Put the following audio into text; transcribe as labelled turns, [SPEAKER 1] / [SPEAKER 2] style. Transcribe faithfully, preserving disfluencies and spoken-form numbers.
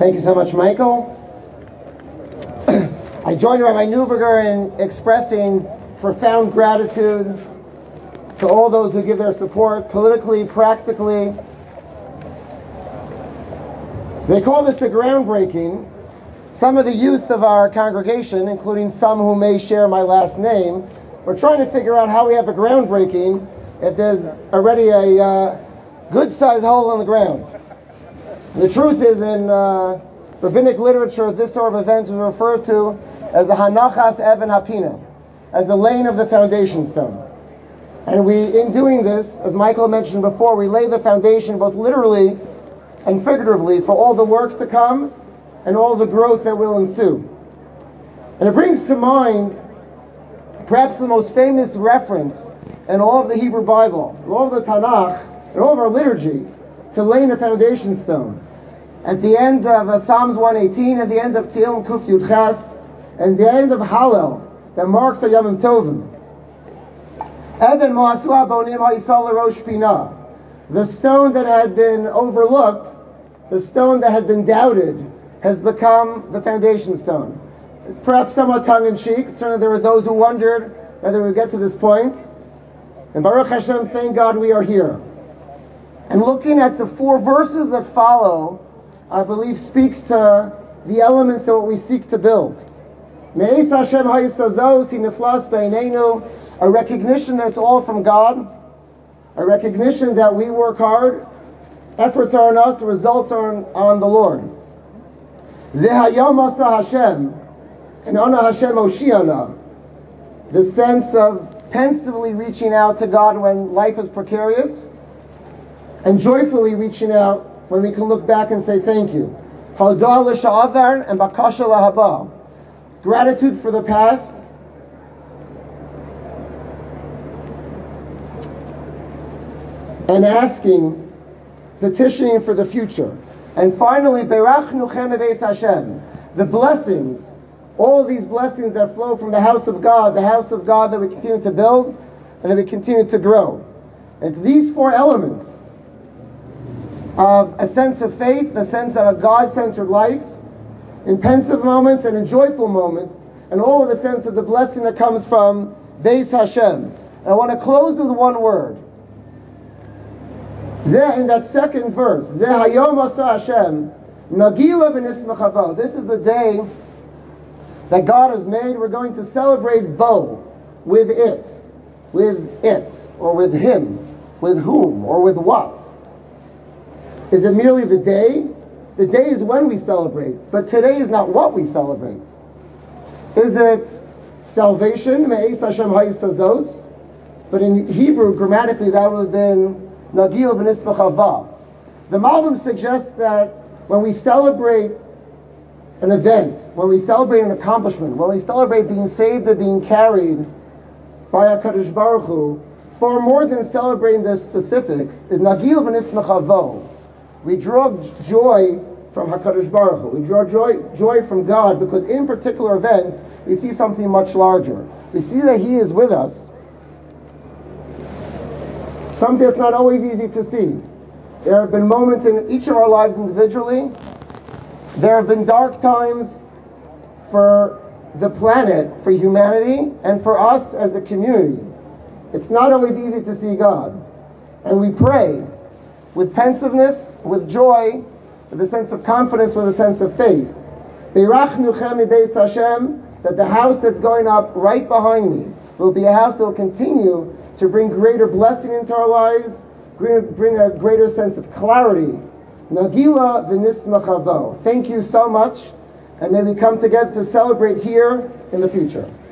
[SPEAKER 1] Thank you so much, Michael. I join Rabbi Neuberger in expressing profound gratitude to all those who give their support, politically, practically. They call this a groundbreaking. Some of the youth of our congregation, including some who may share my last name, we're trying to figure out how we have a groundbreaking if there's already a uh, good-sized hole in the ground. The truth is, in uh, rabbinic literature, this sort of event is referred to as the Hanachas Even Hapina, as the laying of the foundation stone. And we, in doing this, as Michael mentioned before, we lay the foundation both literally and figuratively for all the work to come and all the growth that will ensue. And it brings to mind perhaps the most famous reference in all of the Hebrew Bible, in all of the Tanakh, in all of our liturgy, to laying a foundation stone. At the end of uh, Psalms one eighteen, at the end of Tehillim Kuf Yud Ches, and the end of Hallel, that marks a Yom Tovim. Even Moasu Abonim Ha'isal Rosh Pinah. The stone that had been overlooked, the stone that had been doubted, has become the foundation stone. It's perhaps somewhat tongue-in-cheek. Certainly there were those who wondered whether we would get to this point. And Baruch Hashem, thank God we are here. And looking at the four verses that follow, I believe speaks to the elements of what we seek to build. Me'ez Hashem ha'yisazos niflas beinenu, a recognition that it's all from God, a recognition that we work hard, efforts are on us, the results are on, on the Lord. Ze hayom asa Hashem, and ana Hashem oshiana, the sense of pensively reaching out to God when life is precarious, and joyfully reaching out when we can look back and say thank you. Hodah l'sha'avar and bakasha lahaba. Gratitude for the past, and asking, petitioning for the future. And finally, berachnu chem beis Hashem, the blessings, all of these blessings that flow from the house of God, the house of God that we continue to build and that we continue to grow. It's these four elements of a sense of faith, a sense of a God-centered life, in pensive moments and in joyful moments, and all of the sense of the blessing that comes from Beis Hashem. And I want to close with one word. Zeh, in that second verse, Zeh hayom asa Hashem, nagila v'nismachavo. This is the day that God has made. We're going to celebrate Bo, with it, with it, or with him, with whom, or with what. Is it merely the day? The day is when we celebrate, but today is not what we celebrate. Is it salvation? Me'ez Hashem ha'yisazos. But in Hebrew, grammatically, that would have been nagil v'nisbachava. The Malbim suggests that when we celebrate an event, when we celebrate an accomplishment, when we celebrate being saved and being carried by HaKadosh Baruch Hu, far more than celebrating the specifics, is nagil v'nisbachavo. We draw joy from HaKadosh Baruch Hu. We draw joy, joy from God because in particular events, we see something much larger. We see that He is with us. Something that's not always easy to see. There have been moments in each of our lives individually. There have been dark times for the planet, for humanity, and for us as a community. It's not always easy to see God. And we pray with pensiveness, with joy, with a sense of confidence, with a sense of faith. Beirachnu chem beis Hashem, that the house that's going up right behind me will be a house that will continue to bring greater blessing into our lives, bring a greater sense of clarity. Nagila v'nismachavo. Thank you so much, and may we come together to celebrate here in the future.